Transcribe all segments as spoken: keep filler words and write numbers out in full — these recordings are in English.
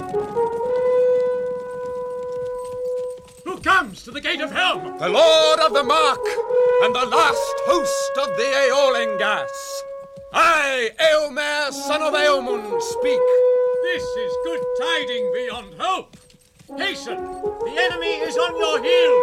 Who comes to the gate of Helm? The Lord of the Mark, and the last host of the Eolingas. I, Eomer, son of Eomund, speak. This is good tiding beyond hope. Hasten, the enemy is on your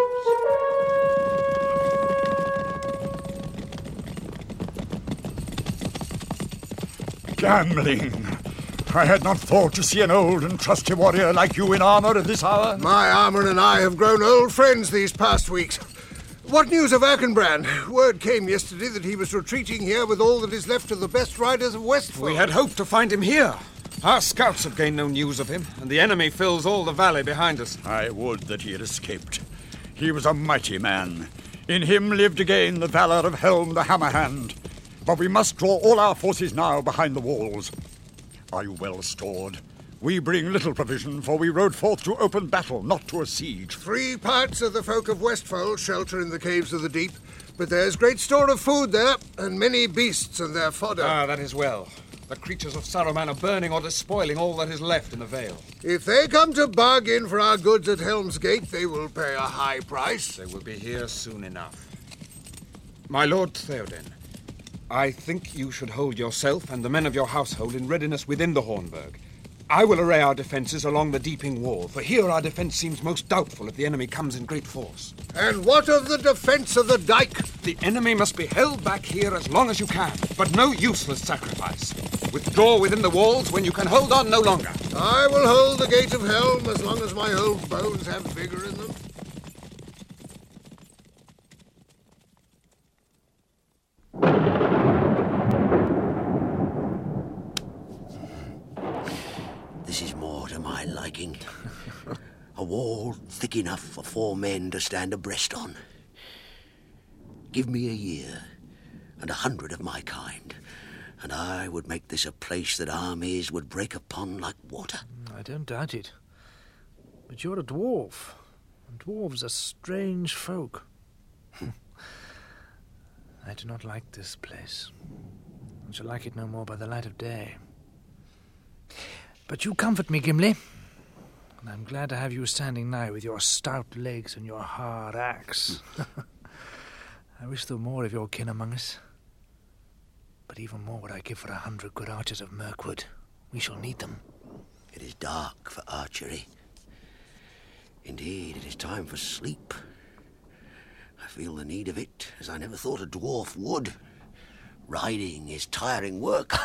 heels. Gambling. I had not thought to see an old and trusty warrior like you in armour at this hour. My armour and I have grown old friends these past weeks. What news of Erkenbrand? Word came yesterday that he was retreating here with all that is left of the best riders of Westfold. We had hoped to find him here. Our scouts have gained no news of him, and the enemy fills all the valley behind us. I would that he had escaped. He was a mighty man. In him lived again the valour of Helm the Hammerhand. But we must draw all our forces now behind the walls. Are you well stored? We bring little provision, for we rode forth to open battle, not to a siege. Three parts of the folk of Westfold shelter in the caves of the deep, but there's great store of food there, and many beasts and their fodder. Ah, that is well. The creatures of Saruman are burning or despoiling all that is left in the vale. If they come to bargain for our goods at Helm's Gate, they will pay a high price. They will be here soon enough. My lord Theoden, I think you should hold yourself and the men of your household in readiness within the Hornburg. I will array our defences along the deeping wall, for here our defence seems most doubtful if the enemy comes in great force. And what of the defence of the dike? The enemy must be held back here as long as you can, but no useless sacrifice. Withdraw within the walls when you can hold on no longer. I will hold the gate of Helm as long as my old bones have vigour in them. This is more to my liking. A wall thick enough for four men to stand abreast on. Give me a year and a hundred of my kind, and I would make this a place that armies would break upon like water. I don't doubt it. But you're a dwarf, and dwarves are strange folk. I do not like this place. I shall like it no more by the light of day. But you comfort me, Gimli, and I'm glad to have you standing nigh with your stout legs and your hard axe. I wish there were more of your kin among us. But even more would I give for a hundred good archers of Mirkwood. We shall need them. It is dark for archery. Indeed, it is time for sleep. I feel the need of it, as I never thought a dwarf would. Riding is tiring work.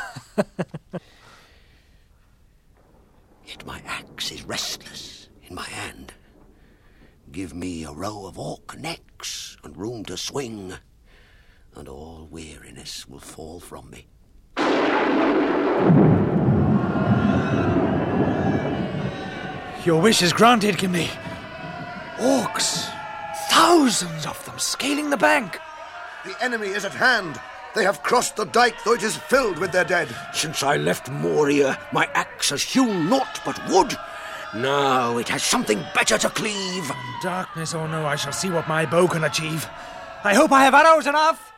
Yet my axe is restless in my hand. Give me a row of orc necks and room to swing, and all weariness will fall from me. Your wish is granted, Gimli. Orcs! Thousands of them scaling the bank. The enemy is at hand. They have crossed the dike, though it is filled with their dead. Since I left Moria, my axe has hewn naught but wood. Now it has something better to cleave. Darkness or no, I shall see what my bow can achieve. I hope I have arrows enough.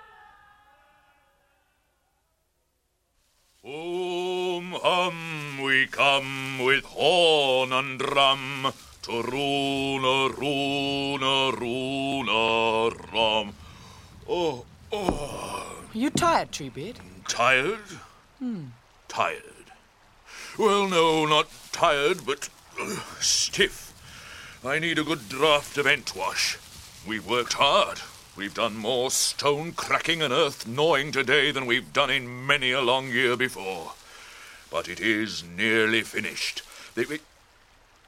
Um hum, we come with horn and drum to Runa, Runa, Runa, rum. Oh, oh. Are you tired, Treebeard? Tired? Hmm. Tired. Well, no, not tired, but uh, stiff. I need a good draught of Entwash. We've worked hard. We've done more stone cracking and earth gnawing today than we've done in many a long year before. But it is nearly finished. The,